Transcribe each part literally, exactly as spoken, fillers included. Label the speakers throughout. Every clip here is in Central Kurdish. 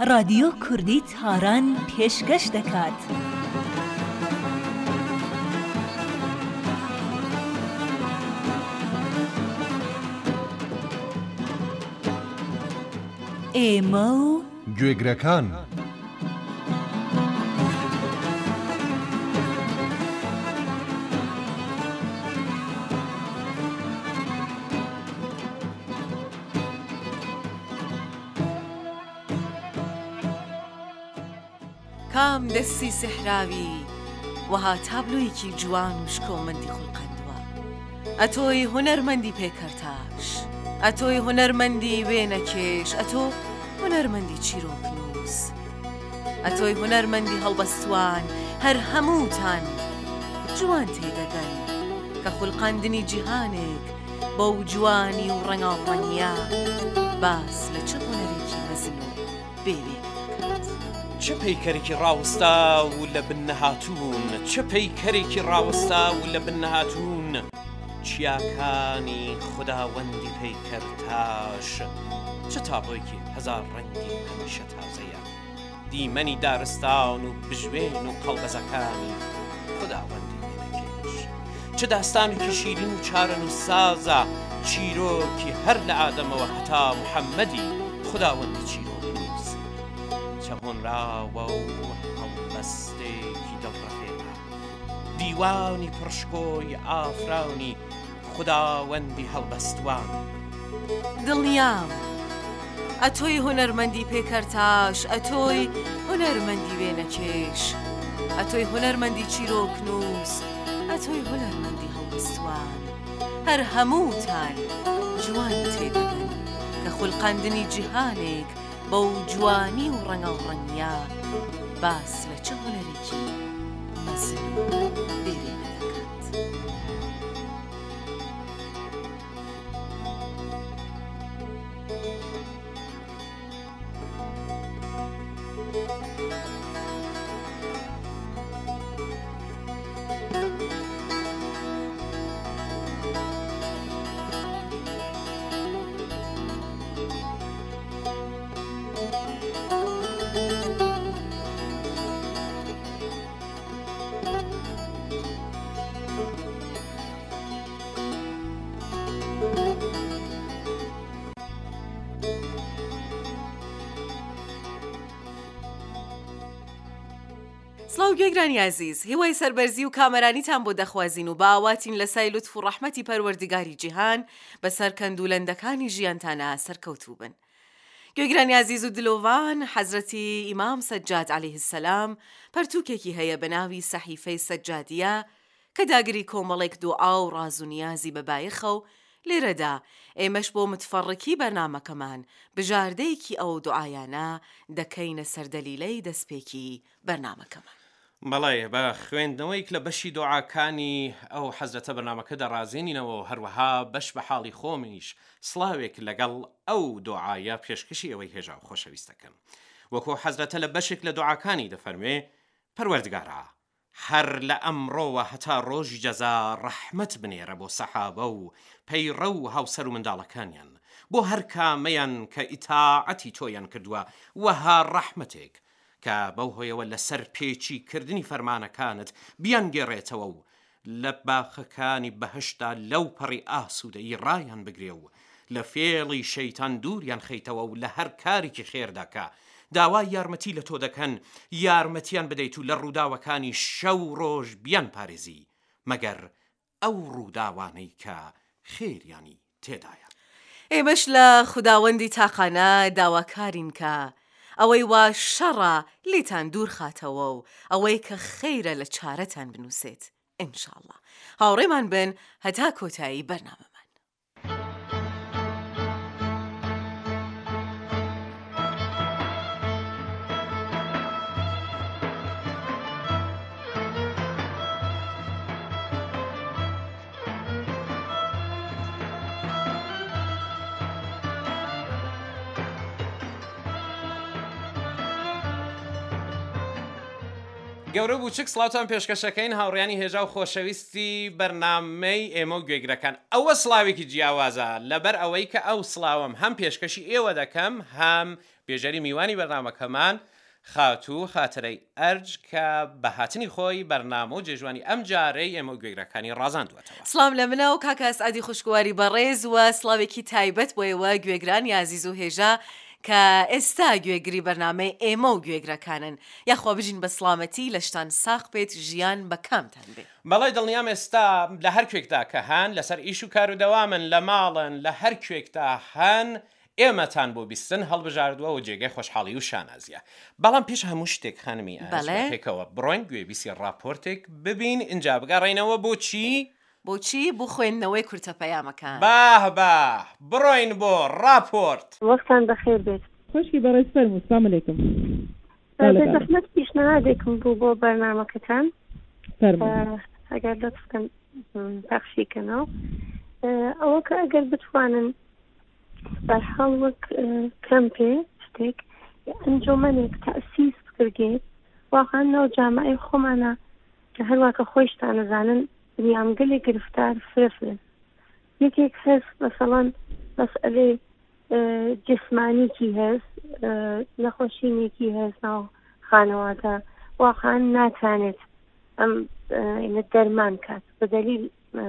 Speaker 1: رادیۆ کوردی تاران پێشکەش دەکات. ئێمە و
Speaker 2: گوێگرەکان
Speaker 3: کام دەستی سحراوی وەها تابلۆیەکی جوان و شکۆمەندی خوڵقەندووە. ئەتۆی هونەرمەندی پێکەرتاش، ئەتۆی هونەرمەندی وێنەکێش، ئەتۆ هونەرمەندی چیرۆکنووس، ئەتۆی هونەرمەندی هەڵبەستوان، هەر هەمووتان جوان تێدەگەن کە خوڵقاندنی جیهانێک بەو جوانی و ڕەنگاڵڕەنگیە باس لە چه هونەرێکی مەزن و بێوێ
Speaker 4: چه پەیکەرێکی ڕاوەستا و لە بن نەهاتوون، چه پەیکەرێکی ڕاوەستا و لە بن نەهاتوون، چیاکانی خوداوەندی پەیکەرتاش، چه تابلۆیەکی هەزار ڕەنگی هەمیشە تازەیە، دیمەنی دارستان و بژوێن و قەڵبەزەکانی خوداوەندی وێنەکێش، چه داستانێکی شیرین و چارەن و سازە، چیرۆکی هەر لە ئادەمەوە هەتا محەممەدی خوداوەندی چیرۆ هۆنراوە و هەڵبەستێکی دڵڕەفێنە، دیوانی پڕشکۆی ئافرانی خوداوەندی هەڵبەستوان.
Speaker 3: دڵنیام ئەتۆی هونەرمەندی پێکەرتاش، ئەتۆی هونەرمەندی وێنەکێش، ئەتۆی هونەرمەندی چیرۆکنووس، ئەتۆی هونەرمەندی هەڵبەستوان، هەر هەمووتان جوان تێدەگەن کە خوڵقاندنی جیهانێک بەو جوانی و ڕەنگاڵڕەنگیە باس لە چه هونەرێکی مەزن و بێوێنە دەکات. سڵاو گوێگرانی عەزیز، هیوای سەربەرزی و کامەرانیتان بۆ دەخوازین و باواتین لە سای لوتف و ڕەحمەتی پەروەردگاری جیهان بەسەر کەندوولەندەکانی ژیانتانە سەرکەوتوو بن. گوێگرانی عەزیز و دلۆڤان، حەزرەتی ئیمام سەجاد عەلەیه السەلام پەرتووکێکی هەیە بە ناوی سەحیفەی سەجادیە کە داگری کۆمەڵێک دوعا و ڕاز و نیازی بەبایەخە و لێرەدا ئێمەش بۆ متفەڕقی بەرنامەکەمان بژاردەیەکی ئەو دوعایانە دەکەینە سەردەلیلەی دەستپێکی بەرنامەکەمان.
Speaker 4: بەڵێ بە خوێندنەوەیک لە بەشی دوعاکانی ئەو حەزرەتە بەرنامەکە دەڕازێنینەوە و هەروەها بەش بە حاڵی خۆمیش سڵاوێک لەگەڵ ئەو دوعایە پێشکەشی ئەوەی هێژا و خۆشەویستەکەم. وەکو حەزرەتە لە بەشێک لە دوعاکانی دەفەرمێ: پەروەردگارە، هەر لە ئەمڕۆوە هەتا ڕۆژی جەزا ڕەحمەت بنێرە بۆ سەحابە و پەیڕە و هاوسەر و منداڵەکانیان، بۆ هەر کامەیان کە ئیتاعەتی تۆیان کردووە، وەها ڕەحمەتێک کە بەو هۆیەوە لەسەر پێچی کردنی فەرمانەکانت بیانگێڕێتەوە و لە باخەکانی بەهشتا لەو پەڕی ئاسوودەیی ڕایان بگرێ و لە فێڵی شەیتان دووریان خەیتەوە و لە هەر کارێکی خێرداکە داوای یارمەتی لە تۆ دەکەن، یارمەتیان بدەیت و لە ڕووداوەکانی شەو ڕۆژ بیان پارێزی مەگەر ئەو ڕووداوانەی کە خێریانی تێدایە.
Speaker 3: ئێمەش لە خوداوەندی تاقانە داواکارین کە ئەوەی وا شەڕە لێتان دوور خاتەوە و ئەوەی کە خەیرە لە چارەتان بنووسێت. ئینشاءڵڵا هاوڕێمان بن هەتا کۆتایی بەرنامەمان.
Speaker 4: گەورە بووچک سڵاوتان پێشکەشەکەین هاوڕیانی هێژا و خۆشەویستی بەرنامەی ئێمە و گوێگرەکان ئەوە سڵاوێکی جیاوازە لەبەر ئەوەی کە ئەو سڵاوم هەم پێشکەشی ئێوە دەکەم هەم بێژەری میوانی بەرنامەکەمان خاتوو خاترەی ئەرج کە بەهاتنی خۆی بەرنامە و جێژوانی ئەم جارەی ئێمە و گوێگرەکانی ڕازاندوێتەوە.
Speaker 3: سڵام لە منە و کاکە ئەسعەدی خوشکواری بەڕێز و سڵاوێکی تایبەت بۆ ئێوە گوێگرانی عەزیز و هێژا کە ئێستا گوێگری بەرنامەی ئێمە و گوێگرەکانن یاخوا بژین بە سڵامەتی لە شتان ساق بێت ژیان بە کامتان بێ.
Speaker 4: بەڵێ دڵنیام ئێستا لە هەر کوێکدا کە هەن لەسەر ئیش و کار و دەوامن لە ماڵن لە هەر کوێکدا هەن ئێمەتان بۆ بیستن هەڵبژاردووە و جێگەی خۆشحاڵی و شانازیە. بەڵام پێش هەموو شتێک خانمی ئەرجەکەوە بڕۆین گوێبیسی راپۆرتێک ببین اینجا بگەڕێنەوە بۆچی؟
Speaker 3: بۆچی بۆ خوێندنەوەی کورتە پەیامەکان.
Speaker 4: باه باه بڕۆین بۆ راپۆرت.
Speaker 2: وەختان بەخێر بێت.
Speaker 5: خۆشکی بەڕێز فەرموو سلام عەلەیکم.
Speaker 2: زەحمەت پیشنەهادێکم بوو بۆ بەرنامەکەتان ئەگەر لەطفکەن پەخشیکەنەوە ئەوە کە ئەگەر بتوانن بەرحاڵ وەک کەمپێ شتێک ئەنجومەنێک تەئسیس بکرێت واقعا نەوە جامعەی خۆمانە کە هەروە کە خۆشتان نەزانن دنیامگەلێک گرفتار فرەفرن یەکێک هەست مەسەڵەن مەسئلەی جسمانیکی هەست نەخۆشینێکی هەست ناو خانەواتە واقعا ناتوانێت ئەم دەرمان کات بە دەلیل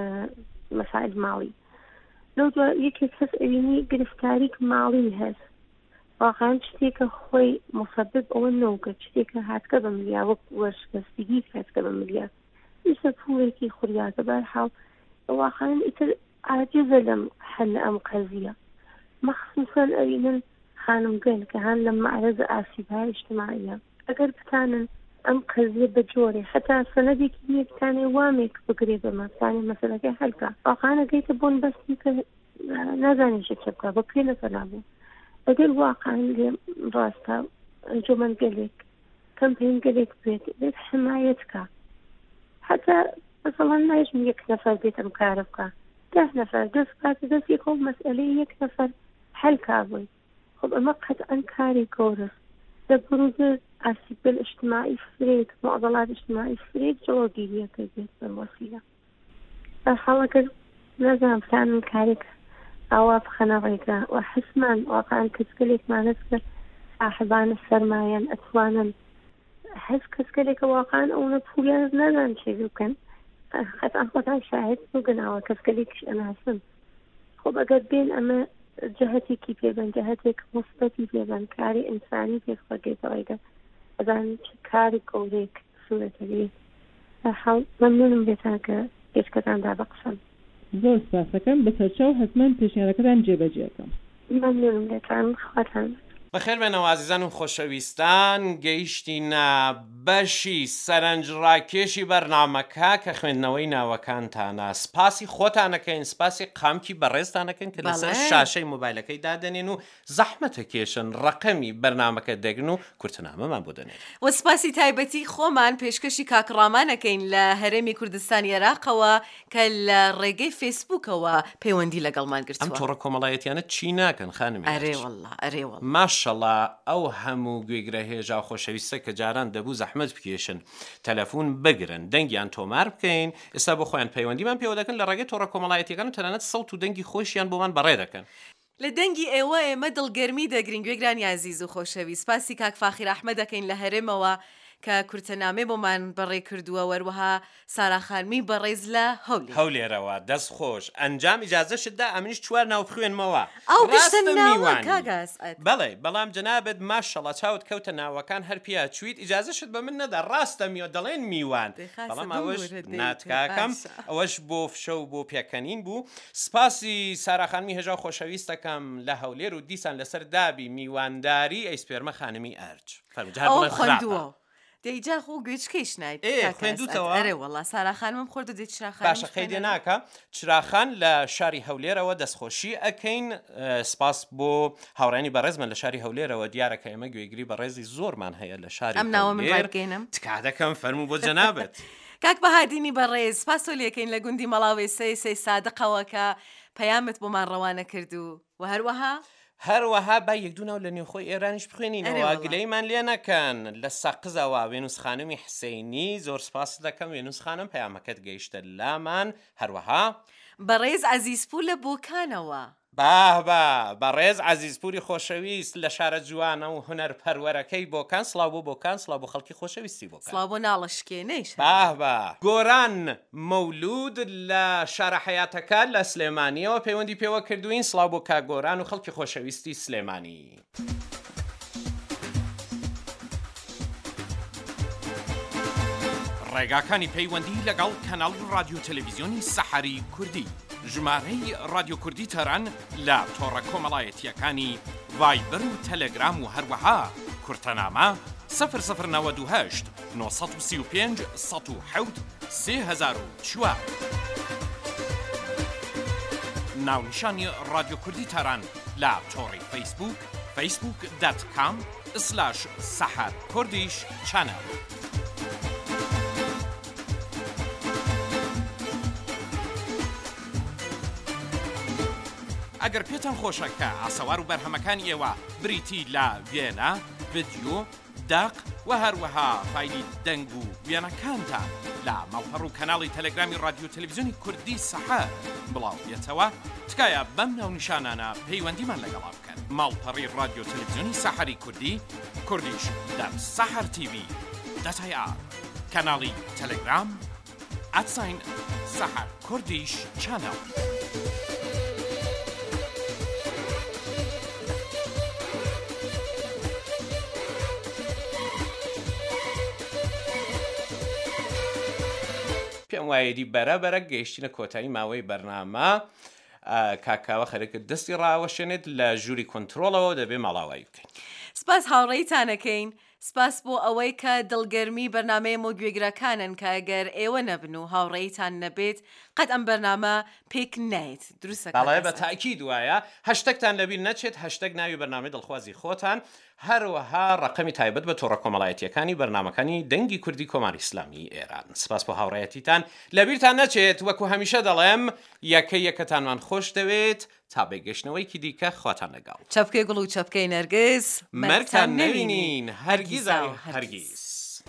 Speaker 2: مەسائل ماڵی لەو دووە یەکێک هەست ئەوینی گرفتاریک ماڵی هەست واقعا شتێکە خۆی مسبب ئەوە نەوکە شتێکە هاتکە بە ملیا وەک وەرشکەستگی هاتکە بە ملیا ئیسە پوڵێکی خوریاکە بەرحاڵ واقعا ئیتر عاجزە لەم حل ئەم قەزیە مخصوصا ئەوینن خانمگەن کە هەن لە معرض ئاسیبهای اجتماعیە ئەگەر بتانن ئەم قەزیە بەجۆرێ حتا سەنەدێکی نیەکتانێ وامێک بگرێ بەمە بتانێ مەسەلەکەی هەلکە واقعا ئەگەیتە بۆن بەستی کە نازانیشە چ بکە بە پێ نەفەرابوو ئەگەر واقعا لێ ڕاستە ئەنجومەن گەلێک کەمپین گەلێک بێت بێت حمایەت کە حتا مثلا ناژم یەک نەفەر بێت ئەم کارە بکە ده نەفەر دەست کاتە دەست یەکۆ مەسئلەی یەک نەفەر هەلکا بووی خب ئەمە قەتعەن کاری گەورەست لە بروزە ئاسیب اجتماعی فرێت معضلات اجتماعی فرێت جوابگیریەکە بێت بەم وەسیلە بەرحاڵ ئەگەر نەزانم بتانن کارێک ئاوا بخەنە ڕێگا و حسمان واقعا کەسگەلێکمان هەست کە صاحبانە سەرمایەن ئەتوانن هەست کەسگەلێکە واقعا ئەوە پولیان نەزان چێ بکەن قەتعەن خۆتان شاهد بگەنەوە کەسگەلێکیش ئەناسن خۆ ئەگەر بێن ئەمە جهتێکی پێبن جهتێک مثبەتی پێبن کاری ئینسانی پێخوەگێتەوەیدا ئەزان کاری گەورەیەک سوورەتەوێ حاڵ مەمنونم بێتان کە پێشکەتاندا بەقسەم
Speaker 5: زۆر سپاسەکەم بەسەرچاو حتمەن پێشنیارەکەتان جێبەجێەکەم
Speaker 2: مەمنونم بێتان خواتان
Speaker 4: بەخێر بێنەوە عزیزان و خۆشەویستان گەیشتینە بەشی سەرنجڕاکێشی بەرنامەکە کە خوێندنەوەی ناوەکانتانە سپاسی خۆتانەکەین سپاسی قامکی بەڕێزتانەکەن کە لەسەر شاشەی مۆبایلەکەی دادەنێن و زەحمەتە کێشن ڕقەمی بەرنامەکە دەگن و کورتنامەمان بۆ دەنێن
Speaker 3: و سپاسی تایبەتی خۆمان پێشکەشی کاکڕامانەکەین لە هەرێمی کوردستانی عێراقەوە کە لە ڕێگەی فێسبووکەوە پەیوەندی لەگەڵمان گرتووە
Speaker 4: ئەم تۆڕە کۆمەڵایەتیانە چی ناکەن خانمی
Speaker 3: ئەرێ وەڵڵا ئەرێ وەڵڵا
Speaker 4: ماشەڵڵا ئەو هەموو گوێگرە هێژا خۆشەویستە کە جاران دەبوو زەحمەت بکێشن تەلەفۆن بگرن دەنگیان تۆمار بکەین ئێستا بۆ خۆیان پەیوەندیمان پێوە دەکەن لە ڕێگەی تۆڕە کۆمەڵایەتیەکان و تەنانەت سەوت و دەنگی خۆشیان بۆمان بەڕێ دەکەن
Speaker 3: لە دەنگی ئێوە ئێمە دڵگەرمی دەگرین گوێگرانی عەزیز و خۆشەویست سپاسی کاک فاخیر ئەحمەد دەکەین لە هەرێمەوە کە کورتەنامێ بۆمان بەڕێ کردووە وەروەها سارا خانمی بەڕێز لە هەولێر
Speaker 4: هەولێرەوە دەست خۆش ئەنجام ئیجازەشتدا ئەمنیش چوار ناو بخوێنمەوە
Speaker 3: ئەو پشتە ناوە کاک ئەسعەد
Speaker 4: بەڵێ بەڵام جەنابەت ماشەڵڵا چاوت کەوتە ناوەکان هەر پیا چویت ئیجازەشت بە من نەدا ڕاستە میوە دەڵێن میوان بەڵام ئەوەش ناتکاکەم ئەوەش بۆ فشە و بۆ پێکەنین بوو سپاسی سارا خانمی هێژا و خۆشەویستەکەم لە هەولێر و دیسان لەسەر دابی میوانداری ئەیسپێرمە خانمی ئەرج
Speaker 3: فەرموو دەیجا خۆ گوێچکەیش نایت
Speaker 4: خوێندوتەوە
Speaker 3: ئەرێ وەڵڵا سارا خانمم خۆردە دێت چراخان
Speaker 4: باشە خەیدێ ناکە چراخان لە شاری هەولێرەوە دەستخۆشی ئەکەین سپاس بۆ هاوڕێنی بەڕێزمان لە شاری هەولێرەوە دیارەکە ئێمە گوێگری بەڕێزی زۆرمان هەیە لە شاری
Speaker 3: ئەم ناوە من بەرگێنم
Speaker 4: تکا دەکەم فەرموو بۆ جەنابەت
Speaker 3: کاک بەهادینی بەڕێز سپاسۆلیەکەین لە گوندی مەڵاوی سەی سەی سادقەوە کە پەیامت بۆمان ڕەوانە کردو و هەروەها
Speaker 4: هەروەها با یەکدونەوە لە نێوخۆی ئێرانیش بخوێنینەوە گلەیمان لێ نەکەن لە سەقزەوە وێنوس خانمی حسەینی زۆر سپاس دەکەم وێنوس خانم پەیامەکەت گەیشتە لامان هەروەها
Speaker 3: بەڕێز عەزیزپور لە بۆکانەوە
Speaker 4: باه با بەڕێز عەزیزپوری خۆشەویست لە شارە جوانە و هونەر پەروەرەکەی بۆکان سڵاو بۆ بۆکان سڵاو بۆ خەڵکی خۆشەویستی بۆکان
Speaker 3: سڵاو بۆ ناڵەشکێنەیش
Speaker 4: باه با گۆران مەولود لە شارە حەیاتەکە لە سلێمانیەوە پەیوەندی پێوە کردوین سڵاو بۆ کاک گۆران و خەڵکی خۆشەویستی سلێمانی ڕێگاکانی پەیوەندی لەگەڵ کەناڵ رادیۆ تەلەڤیزیۆنی سەحەری کوردی ژمارەی رادیۆ کوردی تەران لە تۆڕە کۆمەڵایەتیەکانی ڤایبەر و تەلەگرام و هەروەها کورتەنامە سەفر سەفر نەوەد و هەشت نۆ سەد و سی و پێنج سەد و حەوت سێ هەزار و چوار ناونیشانی رادیۆ کوردی تەران لە تۆڕی فەیسبوک فەیسبوک دات کام سلاش سەحەر کوردیش چەنەڵ ئەگەر پێتان خۆشە کە ئاسەوار و بەرهەمەکانی ئێوە بریتی لە وێنە، ڤیدیۆ، داق و هەروەها فایلی دەنگ و وێنەکانتان لە ماڵپەڕ و کەناڵی تەلەگرامی رادیۆ تەلەڤیزیۆنی کوردی سەحەر بڵاو بێتەوە، تکایە بەم ناونیشانانە پەیوەندیمان لەگەڵا بکەن. ماڵپەڕی رادیۆ تەلەڤیزیۆنی سەحەری کوردی کوردیش دەر سەحەر تیڤی دەتای ئار کەناڵی تەلەگرام ئەتساین سەحەر کوردیش چەنەڵ. پێم وایەدی بەرەبەرە گەیشتینە کۆتایی ماوەی بەرنامە کاکاوە خەرەکە دەستی ڕاوەشێنێت لە ژووری کۆنترۆڵەوە دەبێ مەڵاوایی بکەین.
Speaker 3: سپاس هاوڕێیتانەکەین، سپاس بۆ ئەوەی کە دڵگەرمی بەرنامەیە و گوێگرەکانن کە ئەگەر ئێوە نەبن و هاوڕێیتان نەبێت قەت ئەم بەرنامە پێک نایێت. دروستە
Speaker 4: بەڵێ بە تاکید وایە هەشتەگتان لەبیر نەچێت هەشتەگ ناوی بەرنامەی دڵخوازی خۆتان هەروەها ڕقەمی تایبەت بە تۆڕە کۆمەڵایەتیەکانی بەرنامەکانی دەنگی کوردی کۆماری ئیسلامی ئێران. سپاس بۆ هاوڕێیەتیتان لەبیرتان نەچێت وەکو هەمیشە دەڵێم یەکەی یەکەتانمان خۆش دەوێت تا بێگەشتنەوەیکی دیکە خواتان لەگەڵ.
Speaker 3: چەپکەی گوڵ و چەپکەی نەرگس
Speaker 4: مەرگتان نەبینین هەرگیز هەرگیز.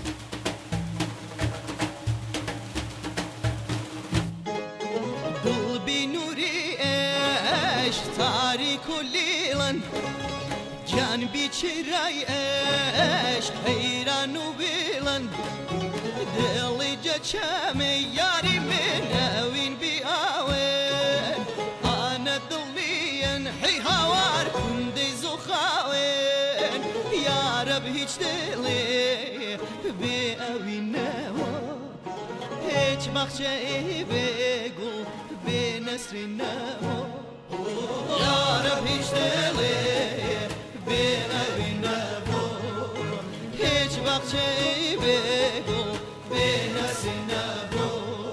Speaker 6: تاریک و لیلن جان بیچرای عشق حیران و بیلن دلی جچم یاری من اوین بی آوین آن دلین حی هوار کندی زخاوین یارب هیچ دلی بی اوین نوا هیچ مخچه بگو بی نصر نوا یارب هیچ دلی بی اوین نبو هیچ وقت چی بگو بی نسی نبو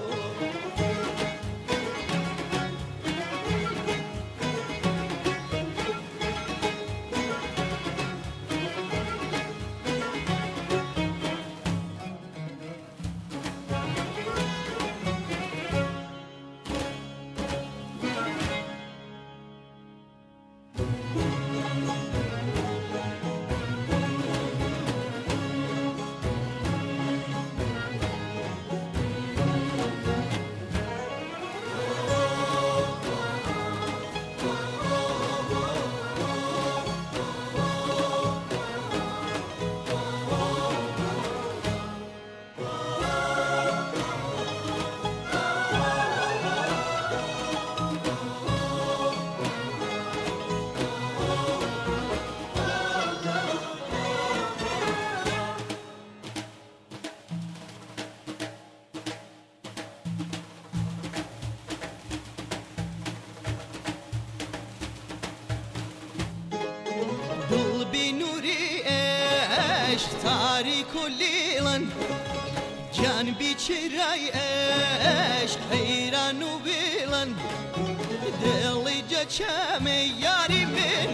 Speaker 6: تاریک و لیلن جان بیچرای عشق حیران و بیلن دلی جچم یاری من